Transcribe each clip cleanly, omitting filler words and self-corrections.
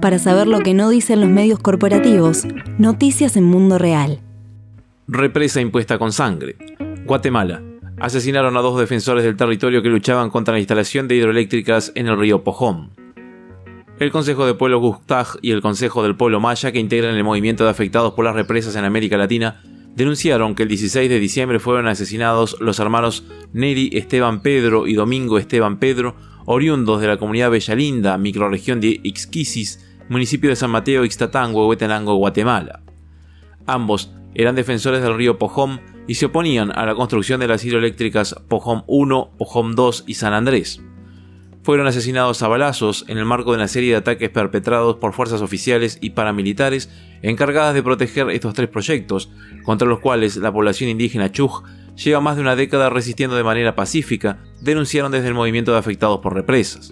Para saber lo que no dicen los medios corporativos, noticias en Mundo Real. Represa impuesta con sangre. Guatemala. Asesinaron a 2 defensores del territorio que luchaban contra la instalación de hidroeléctricas en el río Pojón. El Consejo de Pueblos Gustaj y el Consejo del Pueblo Maya, que integran el movimiento de afectados por las represas en América Latina, denunciaron que el 16 de diciembre fueron asesinados los hermanos Neri Esteban Pedro y Domingo Esteban Pedro, oriundos de la comunidad Bellalinda, microrregión de Ixquisis, municipio de San Mateo, Ixtatango, Huetenango, Guatemala. Ambos eran defensores del río Pojón y se oponían a la construcción de las hidroeléctricas Pojón 1, Pojón 2 y San Andrés. Fueron asesinados a balazos en el marco de una serie de ataques perpetrados por fuerzas oficiales y paramilitares encargadas de proteger estos 3 proyectos, contra los cuales la población indígena Chuj lleva más de una década resistiendo de manera pacífica, denunciaron desde el movimiento de afectados por represas.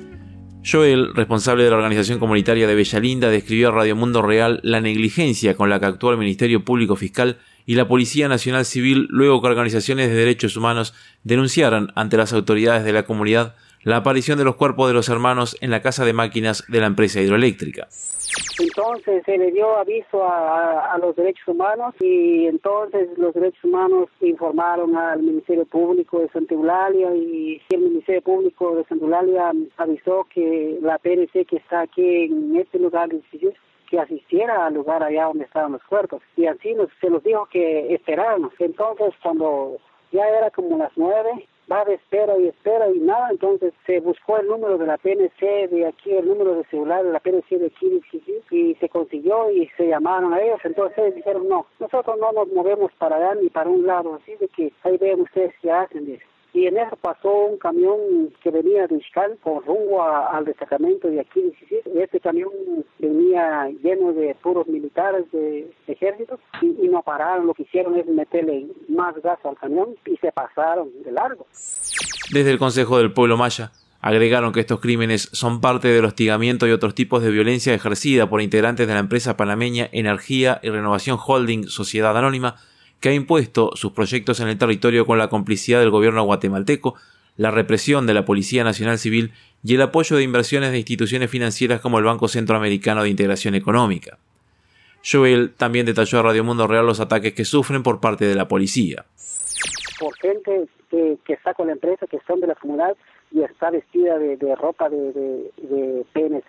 Joel, responsable de la organización comunitaria de Bellalinda, describió a Radio Mundo Real la negligencia con la que actuó el Ministerio Público Fiscal y la Policía Nacional Civil luego que organizaciones de derechos humanos denunciaran ante las autoridades de la comunidad la aparición de los cuerpos de los hermanos en la casa de máquinas de la empresa hidroeléctrica. Entonces se le dio aviso a los derechos humanos y entonces los derechos humanos informaron al Ministerio Público de Santa Eulalia y el Ministerio Público de Santa Eulalia avisó que la PNC que está aquí en este lugar que asistiera al lugar allá donde estaban los cuerpos y así se los dijo que esperáramos. Entonces cuando ya era como las 9, va de espera y nada, entonces se buscó el número de la PNC de aquí, el número de celular de la PNC de aquí y se consiguió y se llamaron a ellos, entonces ellos dijeron no, nosotros no nos movemos para allá ni para un lado, así de que ahí ven ustedes qué hacen, dice. Y en eso pasó un camión que venía de Ixcal con rumbo al destacamento de aquí. Este camión venía lleno de puros militares de ejército y no pararon. Lo que hicieron es meterle más gas al camión y se pasaron de largo. Desde el Consejo del Pueblo Maya agregaron que estos crímenes son parte del hostigamiento y otros tipos de violencia ejercida por integrantes de la empresa panameña Energía y Renovación Holding Sociedad Anónima, que ha impuesto sus proyectos en el territorio con la complicidad del gobierno guatemalteco, la represión de la Policía Nacional Civil y el apoyo de inversiones de instituciones financieras como el Banco Centroamericano de Integración Económica. Joel también detalló a Radio Mundo Real los ataques que sufren por parte de la policía. Por gente que está con la empresa, que son de la comunidad y está vestida de ropa de PNC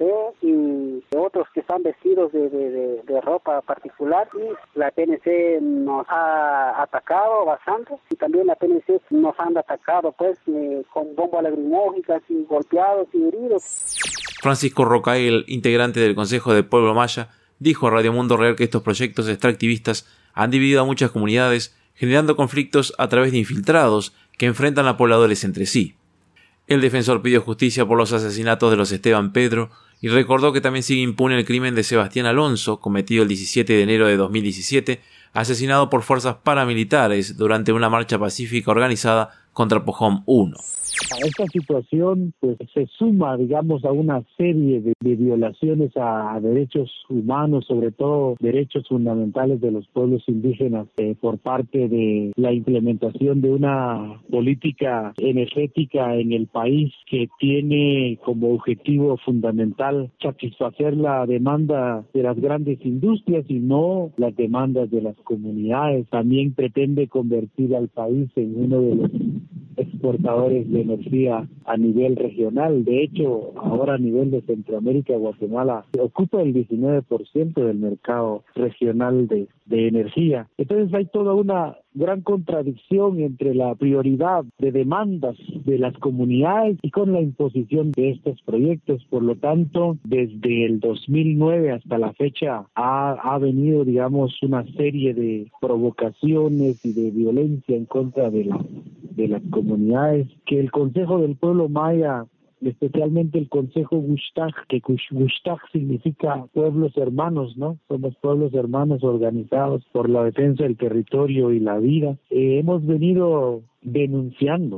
y otros que están vestidos de ropa particular y la PNC nos ha atacado bastante y también la PNC nos han atacado pues con bombas lacrimógenas y golpeados y heridos. Francisco Rocael, integrante del Consejo del Pueblo Maya, dijo a Radio Mundo Real que estos proyectos extractivistas han dividido a muchas comunidades, generando conflictos a través de infiltrados que enfrentan a pobladores entre sí. El defensor pidió justicia por los asesinatos de los Esteban Pedro y recordó que también sigue impune el crimen de Sebastián Alonso, cometido el 17 de enero de 2017, asesinado por fuerzas paramilitares durante una marcha pacífica organizada contra Pojón 1. A esta situación pues se suma, digamos, a una serie de violaciones a derechos humanos, sobre todo derechos fundamentales de los pueblos indígenas, por parte de la implementación de una política energética en el país que tiene como objetivo fundamental satisfacer la demanda de las grandes industrias y no las demandas de las comunidades. También pretende convertir al país en uno de los exportadores de energía a nivel regional. De hecho, ahora a nivel de Centroamérica, Guatemala ocupa el 19% del mercado regional de energía. Entonces hay toda una gran contradicción entre la prioridad de demandas de las comunidades y con la imposición de estos proyectos. Por lo tanto, desde el 2009 hasta la fecha ha venido, digamos, una serie de provocaciones y de violencia en contra de las comunidades que el Consejo del Pueblo Maya, especialmente el Consejo Gustaj, que Gustaj significa pueblos hermanos, ¿no? Somos pueblos hermanos organizados por la defensa del territorio y la vida. Hemos venido denunciando.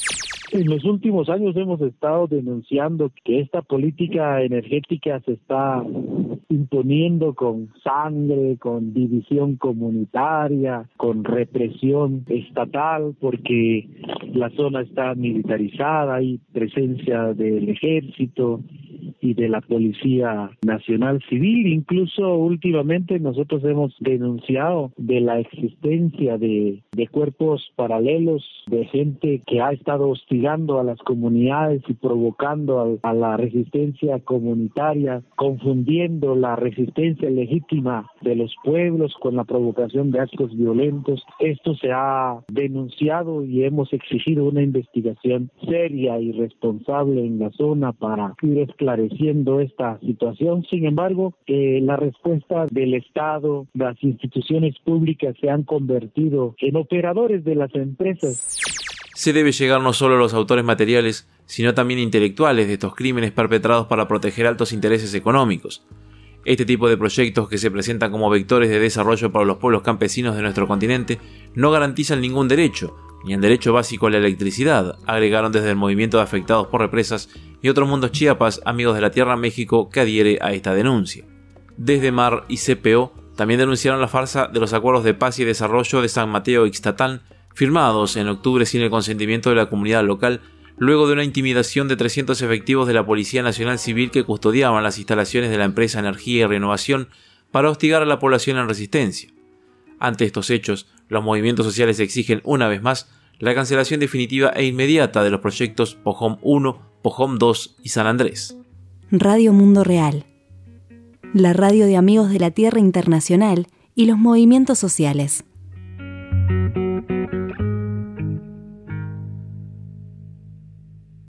En los últimos años hemos estado denunciando que esta política energética se está imponiendo con sangre, con división comunitaria, con represión estatal, porque la zona está militarizada, hay presencia del ejército y de la Policía Nacional Civil. Incluso últimamente nosotros hemos denunciado de la existencia de cuerpos paralelos, de gente que ha estado hostigando a las comunidades y provocando a la resistencia comunitaria, confundiendo la resistencia legítima de los pueblos con la provocación de actos violentos. Esto se ha denunciado y hemos exigido una investigación seria y responsable en la zona para ir esclareciendo esta situación. Sin embargo, la respuesta del Estado, las instituciones públicas se han convertido en operadores de las empresas. Se debe llegar no solo a los autores materiales, sino también intelectuales de estos crímenes perpetrados para proteger altos intereses económicos. Este tipo de proyectos que se presentan como vectores de desarrollo para los pueblos campesinos de nuestro continente no garantizan ningún derecho, ni el derecho básico a la electricidad, agregaron desde el movimiento de afectados por represas y otros mundos Chiapas, amigos de la Tierra México, que adhiere a esta denuncia. Desde MAR y CPO también denunciaron la farsa de los acuerdos de paz y desarrollo de San Mateo Ixtatán, firmados en octubre sin el consentimiento de la comunidad local, luego de una intimidación de 300 efectivos de la Policía Nacional Civil que custodiaban las instalaciones de la empresa Energía y Renovación para hostigar a la población en resistencia. Ante estos hechos, los movimientos sociales exigen una vez más la cancelación definitiva e inmediata de los proyectos Pojón 1, Pojón 2 y San Andrés. Radio Mundo Real, la radio de Amigos de la Tierra Internacional y los movimientos sociales.